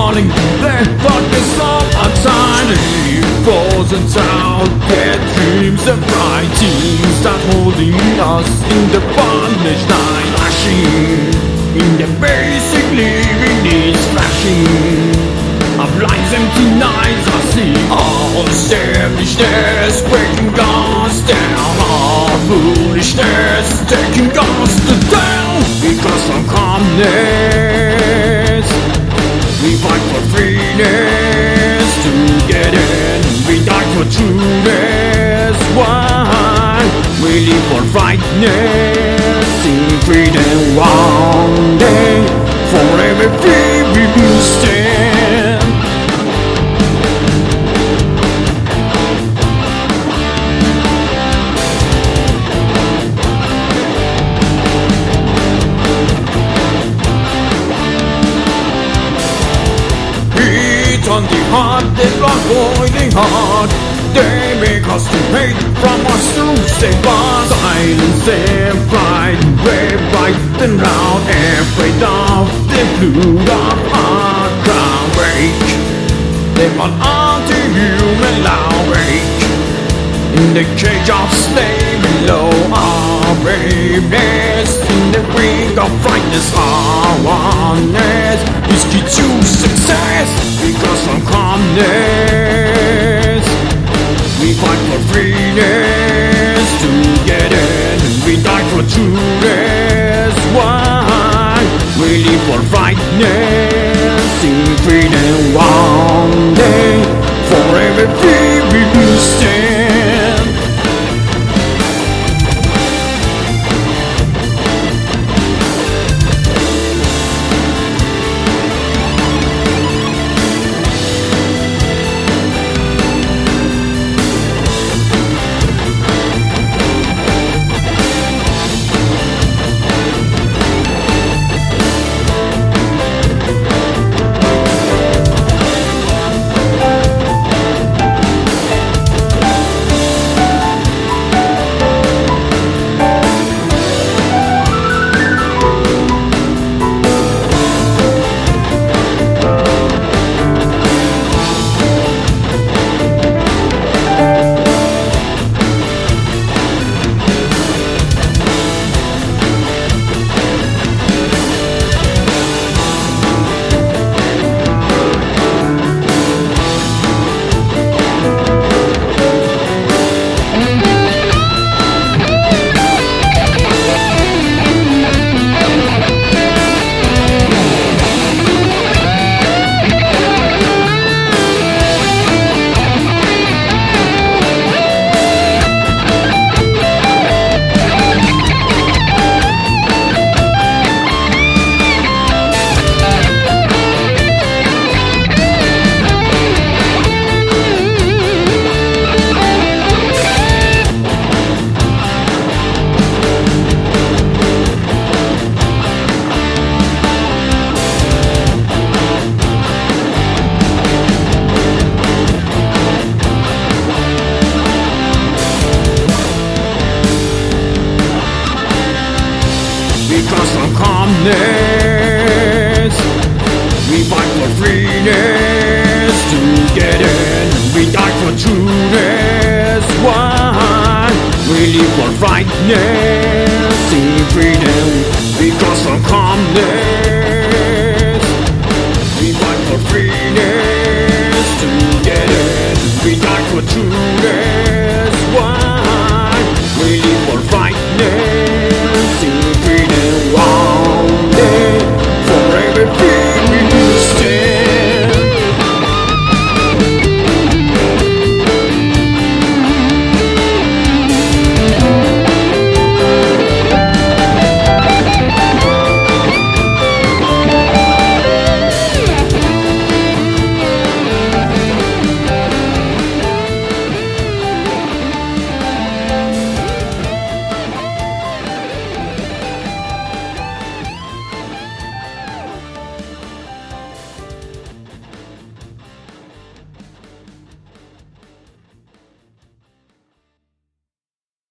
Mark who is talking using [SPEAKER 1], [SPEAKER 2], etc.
[SPEAKER 1] falling. Their darkness all outside. Frozen town, their dreams and bright teams start holding us in the bondage night. Flashing in the basic living needs. Flashing of life's empty nights. I see all selfishness breaking us down. All foolishness taking us down. Because of calmness we fight for freeness. Together we die for trueness. Why we live for rightness in freedom? One day forever free we will stand. On the heart, they block boiling heart. They make us to hate from us to save us. Silence their pride, brave, bright and loud. Afraid of the blood of our crown. Break them on anti-human loud. Break in the cage of slave below. Our braveness in the ring of brightness. Our oneness is key to success. Because of calmness we fight for freeness. Together we die for trueness. Why we live for rightness in freedom? One day forever free we will stand. Because of calmness we fight for freeness. Together we die for trueness. Why we live for rightness in freedom? Because of calmness we fight for freeness. Together we die for trueness. Why we live for rightness